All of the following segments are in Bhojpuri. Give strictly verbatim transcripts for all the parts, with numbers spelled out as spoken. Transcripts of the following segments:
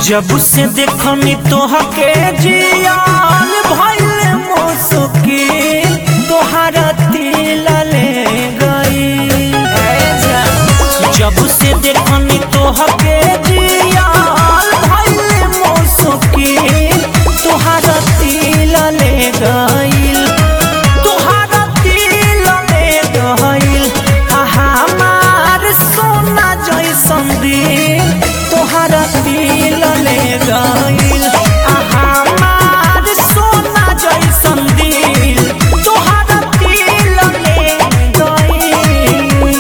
जब से देखनी तोहके जियान भइल मुश्किल तोहरा दिल ले गई। जब से देखनी तोहके जियान भइल मुश्किल तोहरा दिल ले गई। तोहरा दिल ले गई हमार सोना जैसन दिल तोहरा दिल ले गइल। हमार सोना जैसन दिल तोहरा दिल ले गइल।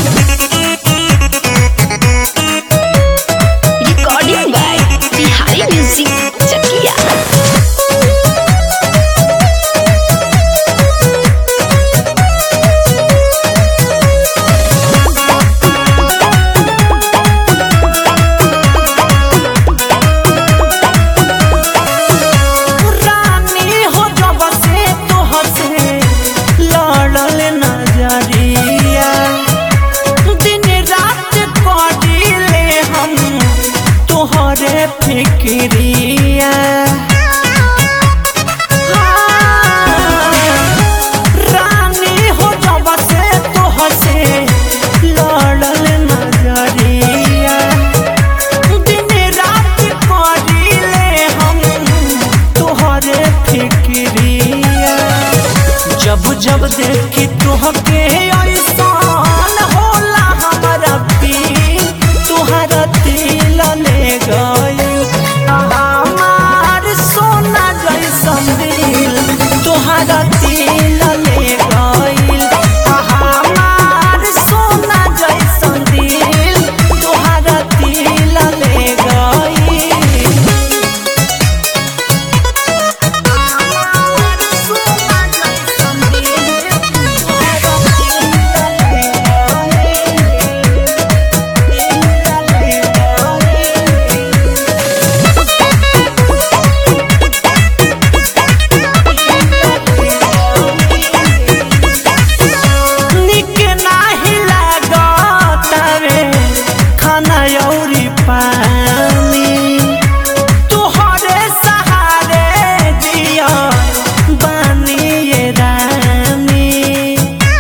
Recording by Bihari music Chakiya. फिक्रिया रानी हो जब से तोहर से लड़ल नजरिया दिन रात करिले हम तोहरे फिक्रिया। जब जब देखी तोहके ऐसान होला हमारा पीर तोहरा दिल ले गई। हमार सोना जैसन दिल तोहरा दिल ले गइल। हमार सोना जैसन दिल तोहरा दिल ले गइल। हमार सोना जैसन दिल तोहरा दिल ले गइल। दिल ले गइल। पानी तोहरे सहारे जिया बानी ये रानी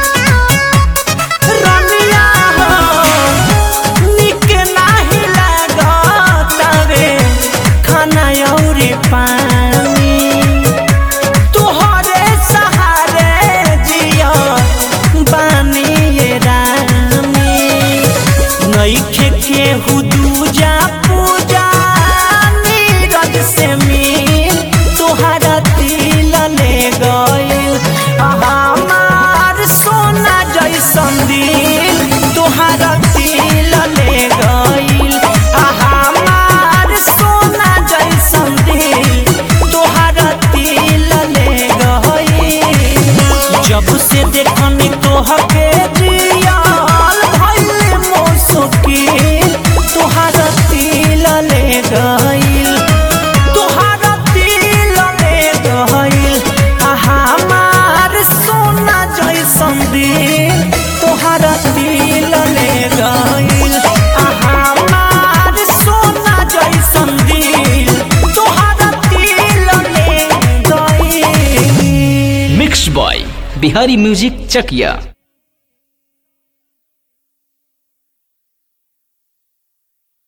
रनिया हो निक नाही लागतावे खाना औरी पानी तोहरे सहारे जिया बानी ये रानी। नइखे केहू दूजा पूजा नीरज से मिल तोहरा दिल ले गइल। हमार सोना जैसन दिल तोहरा दिल ले गइल। हमार सोना जैसन दिल तोहरा दिल ले गइल। जब से देखनी तोहके जियान भइल मुश्किल तोहरा दिल ले गइल। तोहरा दिल ले गइल। हमार सोना जैसन दिल तोहरा दिल ले गइल। हमार सोना जैसन दिल तोहरा दिल ले गइल। मिक्स बॉय बिहारी म्यूजिक चकिया।